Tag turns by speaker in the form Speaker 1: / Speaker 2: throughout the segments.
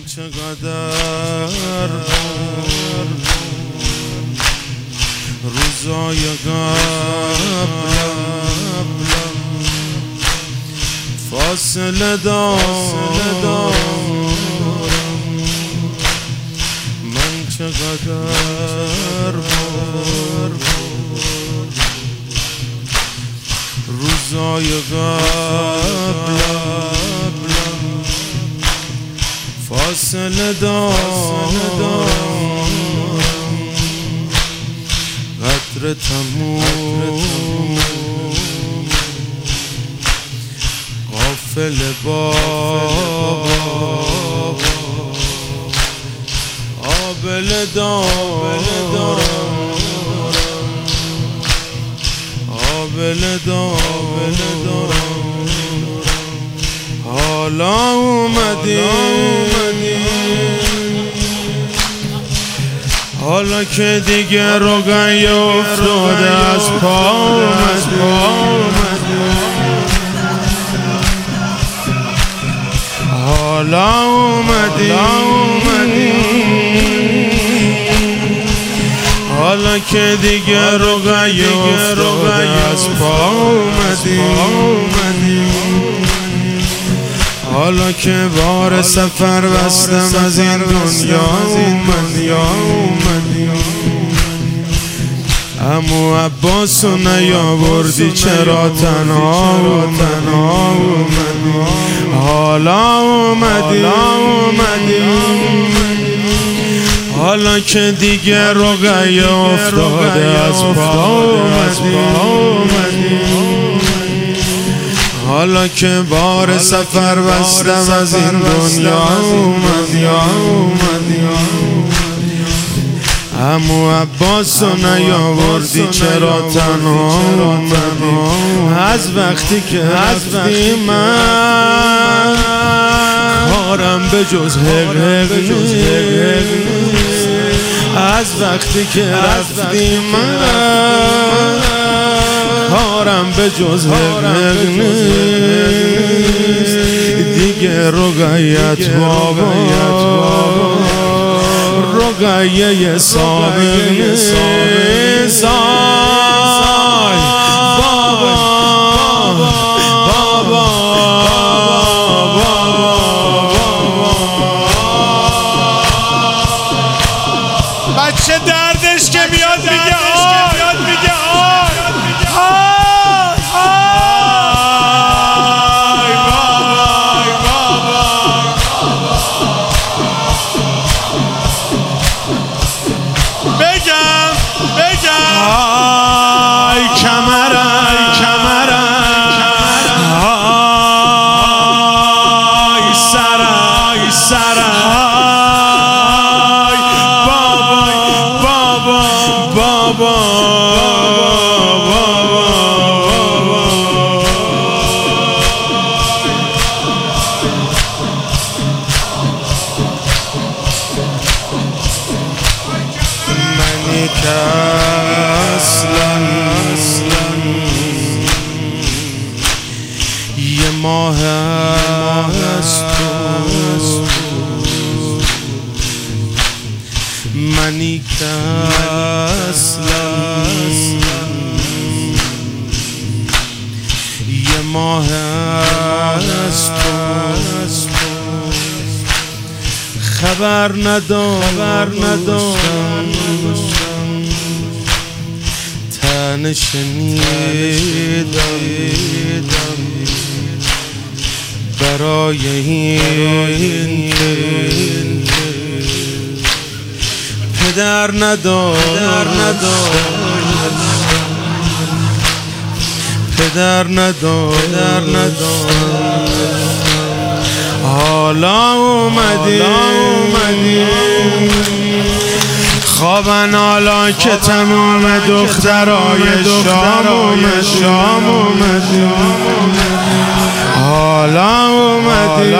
Speaker 1: چقدر روزای قبلم فاصله دارم من چقدر روزای قبلم فاصله دارم قدر تموم غافل باب آبل دارم آبل دارم حالا اومدی حالا که دیگه روغن افتاده از پا اومدی حالا اومدی حالا که دیگه روغن افتاده از پا اومدی حالا که بار سفر بستم از این دنیا اومدی عمو عباسو نیاوردی چرا تنها اومدی حالا اومدی حالا که دیگه روغن افتاده از پا اومدی حالا که بار سفر بستم از این دنیا اومدی عمو عباسو نیاوردی چرا تنها اومدی از وقتی که رفتی من کارم به جز حق از وقتی که رفتی من کارم به جز حق نیست دیگه رقیت بابا رقیه سابق نیست
Speaker 2: بچه دردش که میاد میگه
Speaker 1: منی که اصلا یه ماه از تو منی که اصلا یه ماه از تو خبر نداشتم تن شنیدم برای این پدر نداشتم حالا اومدی خوابن حالا که تمام دخترای شام اومدی حالا اومدی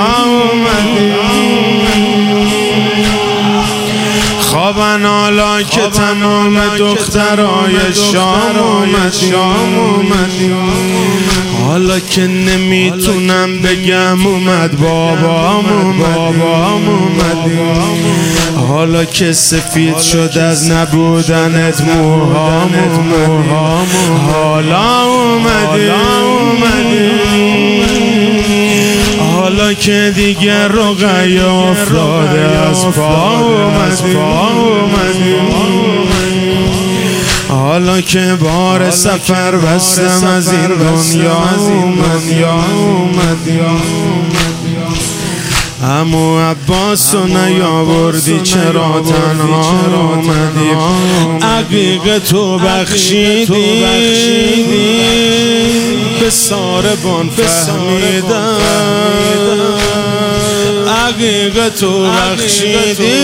Speaker 1: خوابن حالا که تمام دخترای شام اومدی حالا که نمیتونم بگم اومد بابام اومد حالا که سفید شد از نبودنت موهام حالا اومدی حالا که دیگه رقیه افتاده از پا اومدی حالا که بار سفر بستم از این دنیا اومدی عمو عباسو نیاوردی چرا تنها اومدی عقیق تو بخشیدی به ساربان فهمیدم عقیق تو بخشیدی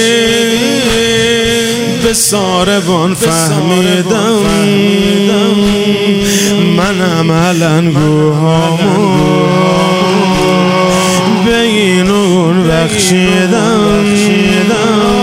Speaker 1: به ساربان فهمیدم منم علنگوهامو به این اون بخشیدم